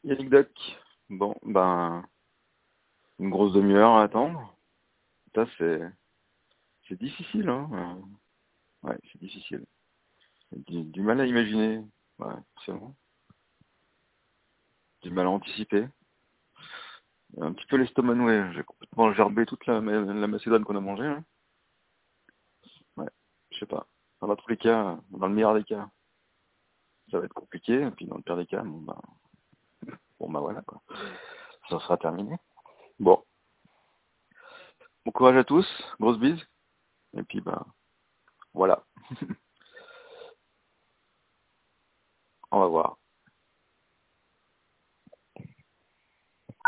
Yannick Doc. Bon, ben, une grosse demi-heure à attendre. Ça, c'est difficile, hein. Ouais, c'est difficile. Du mal à imaginer. Ouais, forcément. Du mal à anticiper. Un petit peu l'estomac noué. J'ai complètement gerbé toute la Macédoine qu'on a mangée, hein. Ouais, je sais pas. Dans tous les cas, dans le meilleur des cas, ça va être compliqué. Et puis dans le pire des cas, bon bah voilà, quoi. Ça sera terminé. Bon. Bon courage à tous. Grosse bise. Et puis, voilà. On va voir.